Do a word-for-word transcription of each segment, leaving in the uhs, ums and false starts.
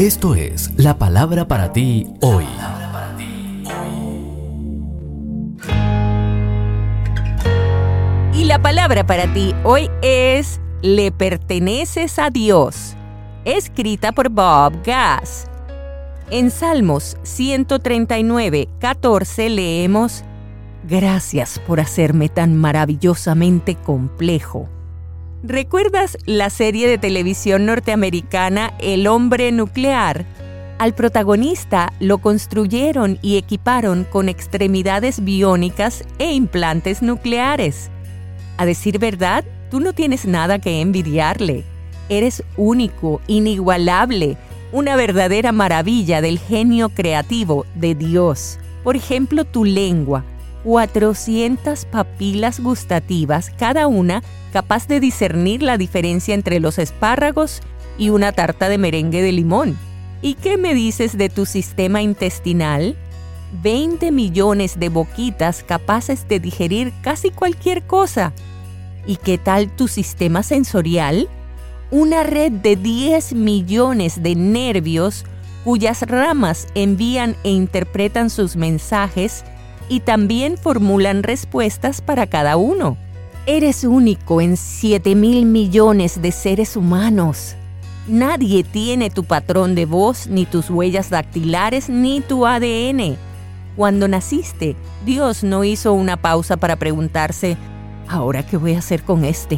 Esto es la palabra para ti hoy. Y la palabra para ti hoy es Le perteneces a Dios, escrita por Bob Gass. En Salmos ciento treinta y nueve, catorce leemos: Gracias por hacerme tan maravillosamente complejo. ¿Recuerdas la serie de televisión norteamericana El hombre nuclear? Al protagonista lo construyeron y equiparon con extremidades biónicas e implantes nucleares. A decir verdad, tú no tienes nada que envidiarle. Eres único, inigualable, una verdadera maravilla del genio creativo de Dios. Por ejemplo, tu lengua. cuatrocientas papilas gustativas, cada una capaz de discernir la diferencia entre los espárragos y una tarta de merengue de limón. ¿Y qué me dices de tu sistema intestinal? veinte millones de boquitas capaces de digerir casi cualquier cosa. ¿Y qué tal tu sistema sensorial? Una red de diez millones de nervios cuyas ramas envían e interpretan sus mensajes y también formulan respuestas para cada uno. Eres único en siete mil millones de seres humanos. Nadie tiene tu patrón de voz, ni tus huellas dactilares, ni tu A D N. Cuando naciste, Dios no hizo una pausa para preguntarse, ¿ahora qué voy a hacer con este?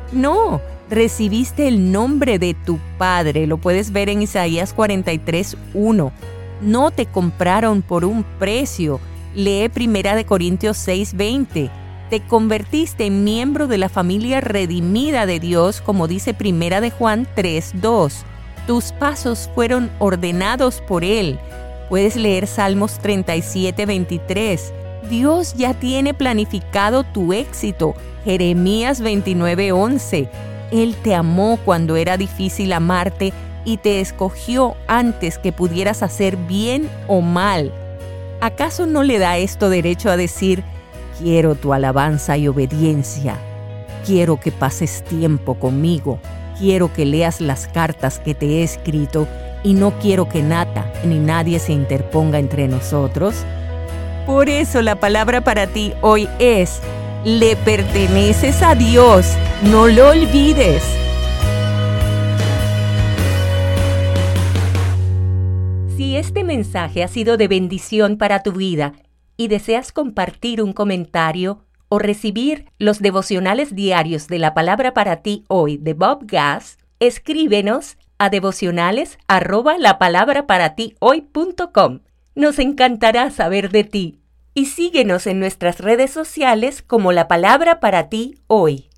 No, recibiste el nombre de tu Padre. Lo puedes ver en Isaías cuarenta y tres, uno. No te compraron por un precio. Lee Primera de Corintios seis, veinte. Te convertiste en miembro de la familia redimida de Dios, como dice Primera de Juan tres, dos. Tus pasos fueron ordenados por Él. Puedes leer Salmos treinta y siete, veintitrés. Dios ya tiene planificado tu éxito. Jeremías veintinueve, once. Él te amó cuando era difícil amarte y te escogió antes que pudieras hacer bien o mal. ¿Acaso no le da esto derecho a decir, quiero tu alabanza y obediencia? Quiero que pases tiempo conmigo. Quiero que leas las cartas que te he escrito y no quiero que nada ni nadie se interponga entre nosotros. Por eso la palabra para ti hoy es, le perteneces a Dios, no lo olvides. Si este mensaje ha sido de bendición para tu vida y deseas compartir un comentario o recibir los devocionales diarios de la palabra para ti hoy de Bob Gass, escríbenos a devocionales arroba la palabra para ti hoy punto com. Nos encantará saber de ti y síguenos en nuestras redes sociales como La Palabra para ti hoy.